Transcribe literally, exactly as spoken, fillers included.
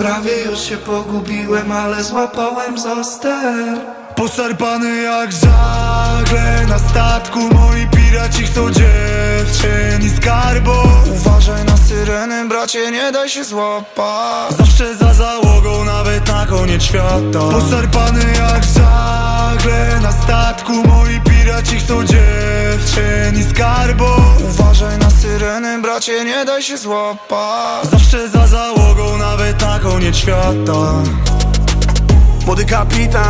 Prawie już się pogubiłem, ale złapałem za ster. Poszarpany jak żagle na statku, moi piraci chcą dziewczyn i skarbu. Uważaj na syreny, bracie, nie daj się złapać. Zawsze za załogą, nawet na koniec świata. Poszarpany jak żagle na statku, moi piraci chcą dziewczyn i skarbu. Uważaj na syreny, bracie, nie daj się złapać. Zawsze za załogą, nawet na koniec świata. Młody kapitan